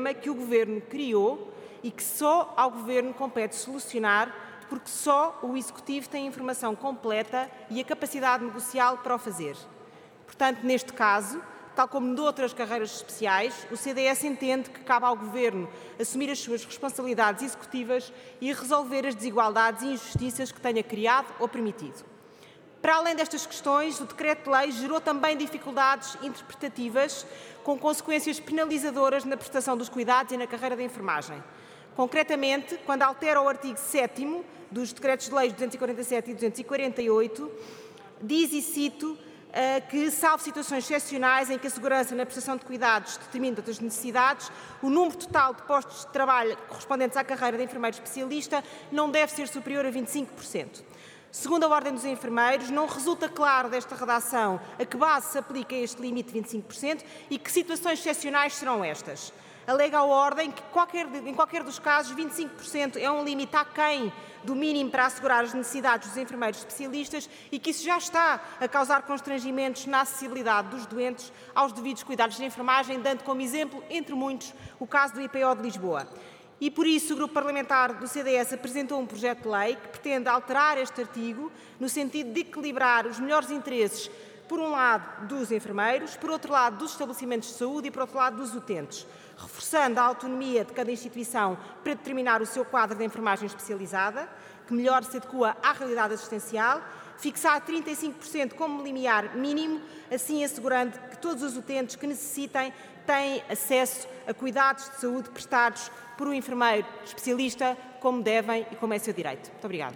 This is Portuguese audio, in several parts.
problema que o Governo criou e que só ao Governo compete solucionar, porque só o Executivo tem a informação completa e a capacidade negocial para o fazer. Portanto, neste caso, tal como noutras carreiras especiais, o CDS entende que cabe ao Governo assumir as suas responsabilidades executivas e resolver as desigualdades e injustiças que tenha criado ou permitido. Para além destas questões, o Decreto-Lei gerou também dificuldades interpretativas com consequências penalizadoras na prestação dos cuidados e na carreira de enfermagem. Concretamente, quando altera o artigo 7º dos Decretos-Leis 247 e 248, diz, e cito, que, salvo situações excepcionais em que a segurança na prestação de cuidados determine outras necessidades, o número total de postos de trabalho correspondentes à carreira de enfermeiro especialista não deve ser superior a 25%. Segundo a Ordem dos Enfermeiros, não resulta claro desta redação a que base se aplica este limite de 25% e que situações excepcionais serão estas. Alega a Ordem que, em qualquer dos casos, 25% é um limite aquém do mínimo para assegurar as necessidades dos enfermeiros especialistas e que isso já está a causar constrangimentos na acessibilidade dos doentes aos devidos cuidados de enfermagem, dando como exemplo, entre muitos, o caso do IPO de Lisboa. E por isso o Grupo Parlamentar do CDS apresentou um projeto de lei que pretende alterar este artigo no sentido de equilibrar os melhores interesses, por um lado, dos enfermeiros, por outro lado, dos estabelecimentos de saúde e, por outro lado, dos utentes, reforçando a autonomia de cada instituição para determinar o seu quadro de enfermagem especializada, que melhor se adequa à realidade assistencial, fixar 35% como limiar mínimo, assim assegurando que todos os utentes que necessitem têm acesso a cuidados de saúde prestados por um enfermeiro especialista, como devem e como é seu direito. Muito obrigada.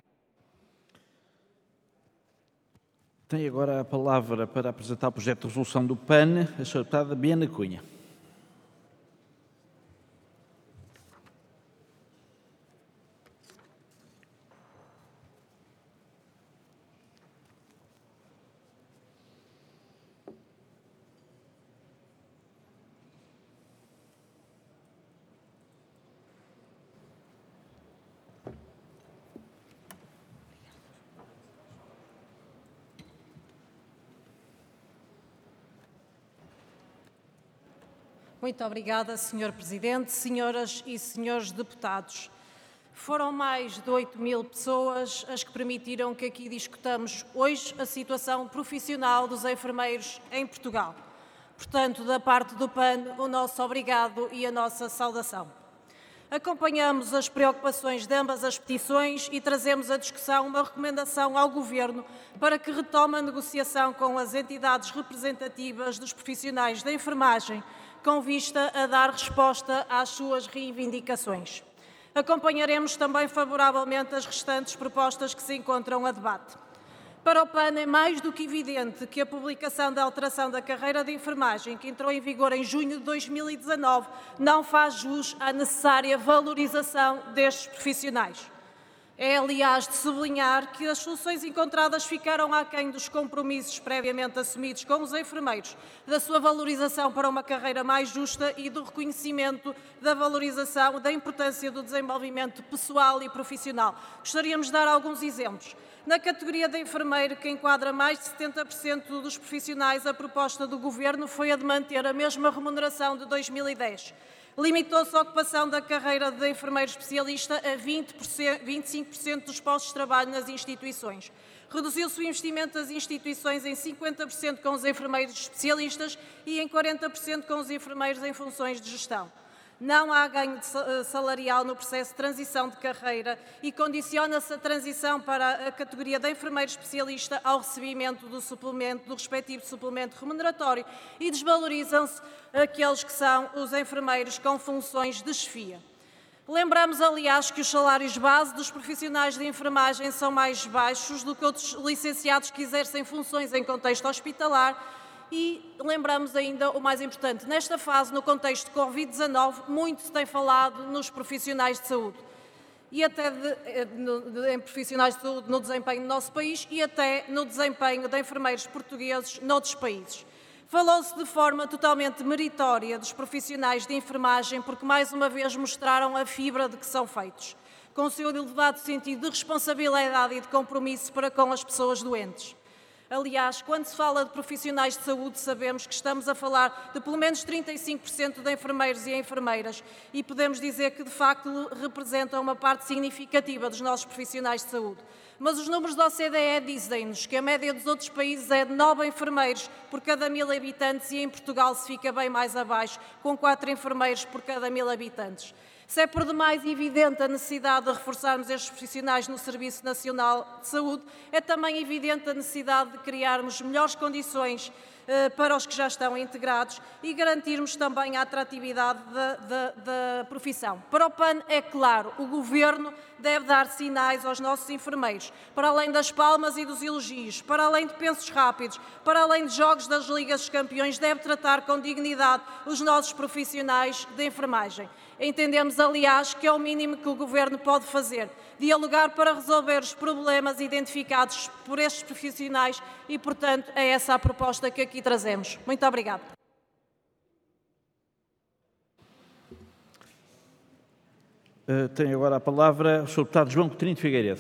Tem agora a palavra para apresentar o projeto de resolução do PAN, a senhora deputada Biana Cunha. Muito obrigada, Sr. Presidente, senhoras e senhores deputados. Foram mais de 8.000 pessoas as que permitiram que aqui discutamos hoje a situação profissional dos enfermeiros em Portugal. Portanto, da parte do PAN, o nosso obrigado e a nossa saudação. Acompanhamos as preocupações de ambas as petições e trazemos à discussão uma recomendação ao Governo para que retome a negociação com as entidades representativas dos profissionais da enfermagem, com vista a dar resposta às suas reivindicações. Acompanharemos também favoravelmente as restantes propostas que se encontram a debate. Para o PAN é mais do que evidente que a publicação da alteração da carreira de enfermagem, que entrou em vigor em junho de 2019, não faz jus à necessária valorização destes profissionais. É, aliás, de sublinhar que as soluções encontradas ficaram aquém dos compromissos previamente assumidos com os enfermeiros, da sua valorização para uma carreira mais justa e do reconhecimento da valorização da importância do desenvolvimento pessoal e profissional. Gostaríamos de dar alguns exemplos. Na categoria de enfermeiro, que enquadra mais de 70% dos profissionais, a proposta do Governo foi a de manter a mesma remuneração de 2010. Limitou-se a ocupação da carreira de enfermeiro especialista a 25% dos postos de trabalho nas instituições. Reduziu-se o investimento das instituições em 50% com os enfermeiros especialistas e em 40% com os enfermeiros em funções de gestão. Não há ganho salarial no processo de transição de carreira e condiciona-se a transição para a categoria de enfermeiro especialista ao recebimento do respectivo suplemento remuneratório e desvalorizam-se aqueles que são os enfermeiros com funções de chefia. Lembramos, aliás, que os salários base dos profissionais de enfermagem são mais baixos do que outros licenciados que exercem funções em contexto hospitalar. E lembramos ainda o mais importante, nesta fase, no contexto de Covid-19, muito se tem falado nos profissionais de saúde e até em profissionais de saúde no desempenho do nosso país e até no desempenho de enfermeiros portugueses noutros países. Falou-se de forma totalmente meritória dos profissionais de enfermagem porque mais uma vez mostraram a fibra de que são feitos, com o seu elevado sentido de responsabilidade e de compromisso para com as pessoas doentes. Aliás, quando se fala de profissionais de saúde, sabemos que estamos a falar de pelo menos 35% de enfermeiros e enfermeiras e podemos dizer que, de facto, representam uma parte significativa dos nossos profissionais de saúde. Mas os números da OCDE dizem-nos que a média dos outros países é de 9 enfermeiros por cada 1000 habitantes e em Portugal se fica bem mais abaixo, com 4 enfermeiros por cada 1000 habitantes. Se é por demais evidente a necessidade de reforçarmos estes profissionais no Serviço Nacional de Saúde, é também evidente a necessidade de criarmos melhores condições para os que já estão integrados e garantirmos também a atratividade da profissão. Para o PAN, é claro, o Governo deve dar sinais aos nossos enfermeiros, para além das palmas e dos elogios, para além de pensos rápidos, para além de jogos das Ligas dos Campeões, deve tratar com dignidade os nossos profissionais de enfermagem. Entendemos, aliás, que é o mínimo que o Governo pode fazer, dialogar para resolver os problemas identificados por estes profissionais e, portanto, é essa a proposta que aqui trazemos. Muito obrigada. Tem agora a palavra o Sr. Deputado João Coutinho de Figueiredo.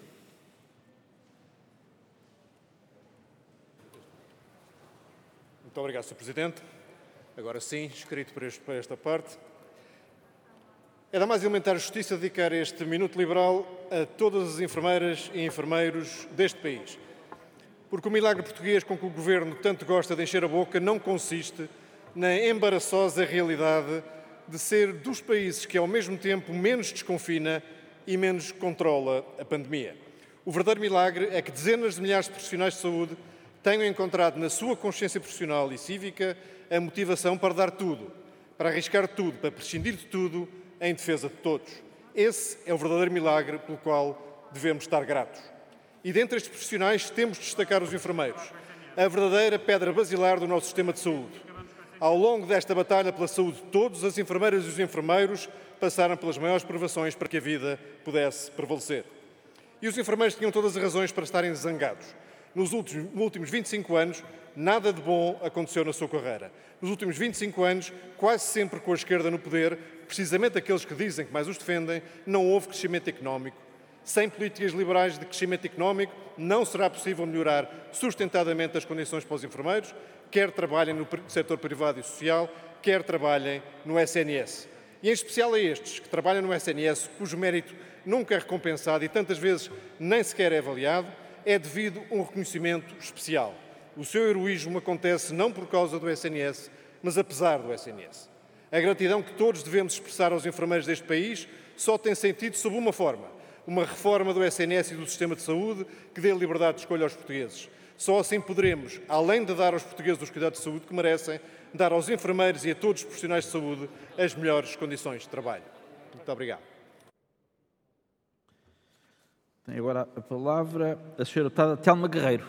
Muito obrigado, Sr. Presidente. Agora sim, escrito para esta parte. É da mais elementar justiça dedicar este minuto liberal a todas as enfermeiras e enfermeiros deste país. Porque o milagre português com que o Governo tanto gosta de encher a boca não consiste na embaraçosa realidade de ser dos países que, ao mesmo tempo, menos desconfina e menos controla a pandemia. O verdadeiro milagre é que dezenas de milhares de profissionais de saúde tenham encontrado na sua consciência profissional e cívica a motivação para dar tudo, para arriscar tudo, para prescindir de tudo em defesa de todos. Esse é o verdadeiro milagre pelo qual devemos estar gratos. E dentre estes profissionais temos de destacar os enfermeiros, a verdadeira pedra basilar do nosso sistema de saúde. Ao longo desta batalha pela saúde de todos, as enfermeiras e os enfermeiros passaram pelas maiores provações para que a vida pudesse prevalecer. E os enfermeiros tinham todas as razões para estarem zangados. Nos últimos 25 anos, nada de bom aconteceu na sua carreira. Nos últimos 25 anos, quase sempre com a esquerda no poder, precisamente aqueles que dizem que mais os defendem, não houve crescimento económico. Sem políticas liberais de crescimento económico, não será possível melhorar sustentadamente as condições para os enfermeiros, quer trabalhem no setor privado e social, quer trabalhem no SNS. E em especial a estes que trabalham no SNS, cujo mérito nunca é recompensado e tantas vezes nem sequer é avaliado, é devido a um reconhecimento especial. O seu heroísmo acontece não por causa do SNS, mas apesar do SNS. A gratidão que todos devemos expressar aos enfermeiros deste país só tem sentido sob uma forma: uma reforma do SNS e do sistema de saúde que dê liberdade de escolha aos portugueses. Só assim poderemos, além de dar aos portugueses os cuidados de saúde que merecem, dar aos enfermeiros e a todos os profissionais de saúde as melhores condições de trabalho. Muito obrigado. Tem agora a palavra a Sra. Deputada Telma Guerreiro.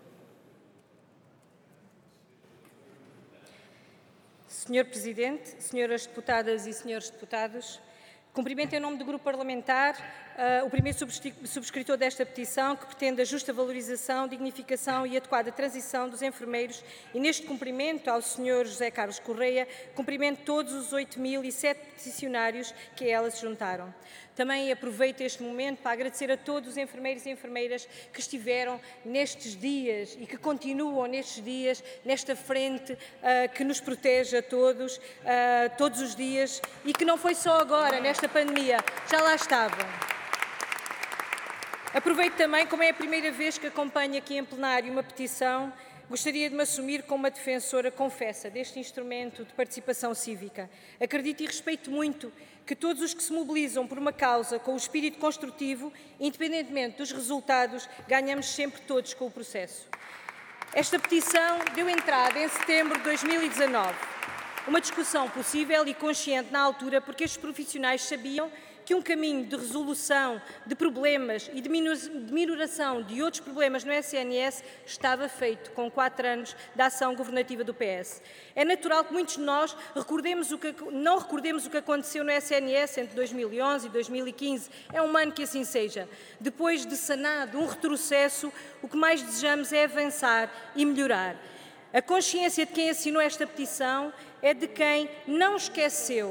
Senhor Presidente, senhoras deputadas e senhores deputados, cumprimento em nome do Grupo Parlamentar o primeiro subscritor desta petição, que pretende a justa valorização, dignificação e adequada transição dos enfermeiros, e neste cumprimento ao Sr. José Carlos Correia, cumprimento todos os 8.007 peticionários que a ela se juntaram. Também aproveito este momento para agradecer a todos os enfermeiros e enfermeiras que estiveram nestes dias e que continuam nestes dias, nesta frente que nos protege a todos, todos os dias, e que não foi só agora, nesta pandemia, já lá estavam. Aproveito também, como é a primeira vez que acompanho aqui em plenário uma petição, gostaria de me assumir como uma defensora confessa deste instrumento de participação cívica. Acredito e respeito muito que todos os que se mobilizam por uma causa com o espírito construtivo, independentemente dos resultados, ganhamos sempre todos com o processo. Esta petição deu entrada em setembro de 2019. Uma discussão possível e consciente na altura, porque estes profissionais sabiam que um caminho de resolução de problemas e de minoração de outros problemas no SNS estava feito com 4 anos da ação governativa do PS. É natural que muitos de nós não recordemos o que aconteceu no SNS entre 2011 e 2015. É humano que assim seja. Depois de sanado um retrocesso, o que mais desejamos é avançar e melhorar. A consciência de quem assinou esta petição é de quem não esqueceu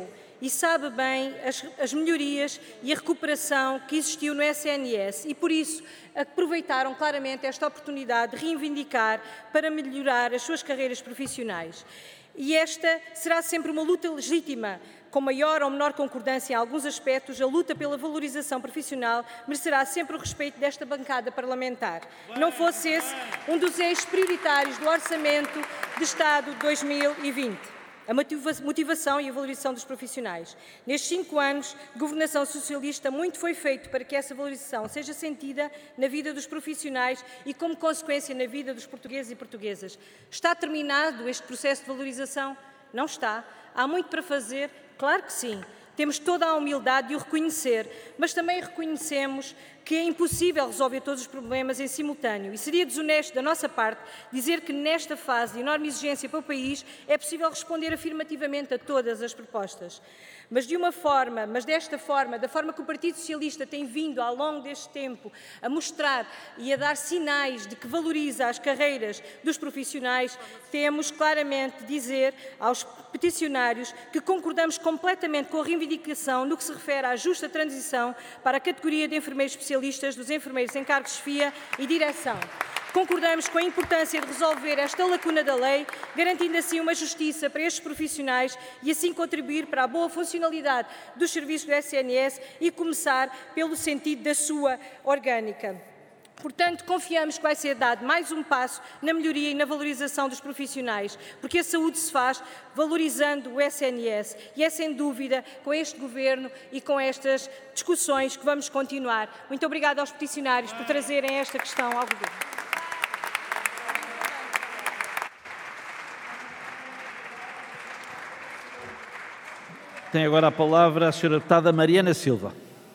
e sabe bem as melhorias e a recuperação que existiu no SNS e, por isso, aproveitaram claramente esta oportunidade de reivindicar para melhorar as suas carreiras profissionais. E esta será sempre uma luta legítima, com maior ou menor concordância em alguns aspectos, a luta pela valorização profissional merecerá sempre o respeito desta bancada parlamentar. Não fosse esse um dos eixos prioritários do Orçamento de Estado de 2020. A motivação e a valorização dos profissionais. Nestes 5 anos de governação socialista, muito foi feito para que essa valorização seja sentida na vida dos profissionais e, como consequência, na vida dos portugueses e portuguesas. Está terminado este processo de valorização? Não está. Há muito para fazer? Claro que sim. Temos toda a humildade de o reconhecer, mas também reconhecemos que é impossível resolver todos os problemas em simultâneo e seria desonesto da nossa parte dizer que nesta fase de enorme exigência para o país é possível responder afirmativamente a todas as propostas. Mas desta forma, da forma que o Partido Socialista tem vindo ao longo deste tempo a mostrar e a dar sinais de que valoriza as carreiras dos profissionais, temos claramente de dizer aos peticionários que concordamos completamente com a reivindicação no que se refere à justa transição para a categoria de enfermeiros especialistas dos enfermeiros em cargos de chefia e direção. Concordamos com a importância de resolver esta lacuna da lei, garantindo assim uma justiça para estes profissionais e assim contribuir para a boa funcionalidade dos serviços do SNS e começar pelo sentido da sua orgânica. Portanto, confiamos que vai ser dado mais um passo na melhoria e na valorização dos profissionais, porque a saúde se faz valorizando o SNS e é sem dúvida com este Governo e com estas discussões que vamos continuar. Muito obrigada aos peticionários por trazerem esta questão ao Governo. Tem agora a palavra a senhora deputada Mariana Silva.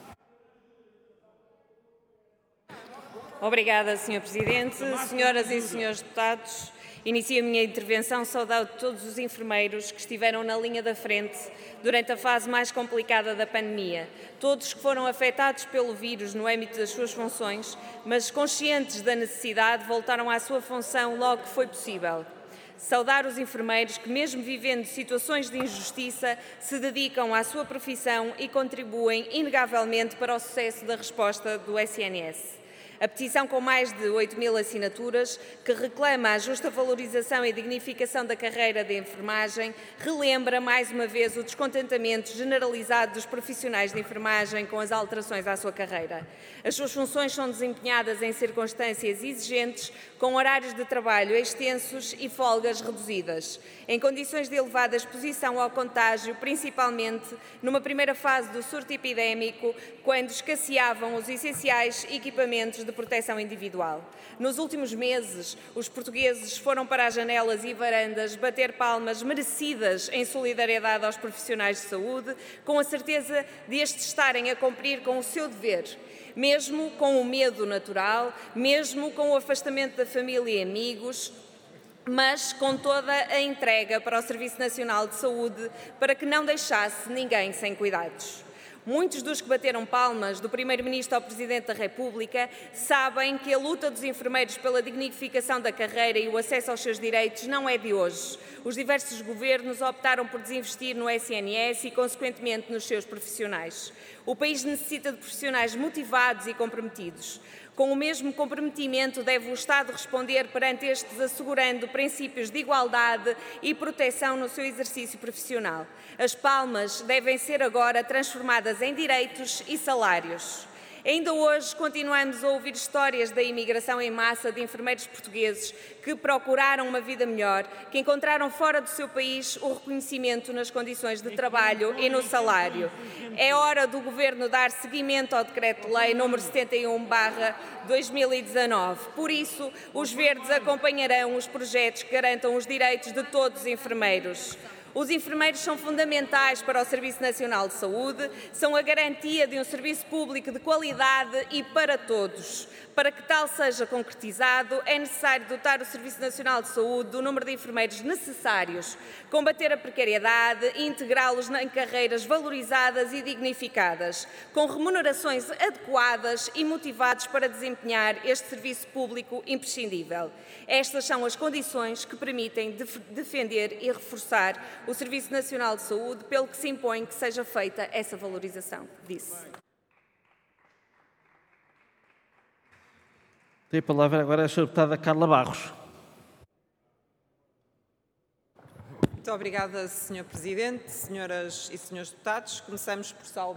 Obrigada, Sr. Presidente. Senhoras e senhores deputados, inicio a minha intervenção saudando todos os enfermeiros que estiveram na linha da frente durante a fase mais complicada da pandemia. Todos que foram afetados pelo vírus no âmbito das suas funções, mas conscientes da necessidade, voltaram à sua função logo que foi possível. Saudar os enfermeiros que, mesmo vivendo situações de injustiça, se dedicam à sua profissão e contribuem inegavelmente para o sucesso da resposta do SNS. A petição, com mais de 8.000 assinaturas, que reclama a justa valorização e dignificação da carreira de enfermagem, relembra mais uma vez o descontentamento generalizado dos profissionais de enfermagem com as alterações à sua carreira. As suas funções são desempenhadas em circunstâncias exigentes, com horários de trabalho extensos e folgas reduzidas, em condições de elevada exposição ao contágio, principalmente numa primeira fase do surto epidémico, quando escasseavam os essenciais equipamentos de proteção individual. Nos últimos meses, os portugueses foram para as janelas e varandas bater palmas merecidas em solidariedade aos profissionais de saúde, com a certeza de estes estarem a cumprir com o seu dever, mesmo com o medo natural, mesmo com o afastamento da família e amigos, mas com toda a entrega para o Serviço Nacional de Saúde para que não deixasse ninguém sem cuidados. Muitos dos que bateram palmas, do Primeiro-Ministro ao Presidente da República, sabem que a luta dos enfermeiros pela dignificação da carreira e o acesso aos seus direitos não é de hoje. Os diversos governos optaram por desinvestir no SNS e, consequentemente, nos seus profissionais. O país necessita de profissionais motivados e comprometidos. Com o mesmo comprometimento, deve o Estado responder perante estes, assegurando princípios de igualdade e proteção no seu exercício profissional. As palmas devem ser agora transformadas em direitos e salários. Ainda hoje continuamos a ouvir histórias da imigração em massa de enfermeiros portugueses que procuraram uma vida melhor, que encontraram fora do seu país o reconhecimento nas condições de trabalho e no salário. É hora do Governo dar seguimento ao Decreto-Lei nº 71/2019. Por isso, os Verdes acompanharão os projetos que garantam os direitos de todos os enfermeiros. Os enfermeiros são fundamentais para o Serviço Nacional de Saúde, são a garantia de um serviço público de qualidade e para todos. Para que tal seja concretizado, é necessário dotar o Serviço Nacional de Saúde do número de enfermeiros necessários, combater a precariedade e integrá-los em carreiras valorizadas e dignificadas, com remunerações adequadas e motivados para desempenhar este serviço público imprescindível. Estas são as condições que permitem defender e reforçar o Serviço Nacional de Saúde, pelo que se impõe que seja feita essa valorização, disse. Tem a palavra agora a Sra. Deputada Carla Barros. Muito obrigada, Sr. Presidente, senhoras e senhores deputados. Começamos por saudar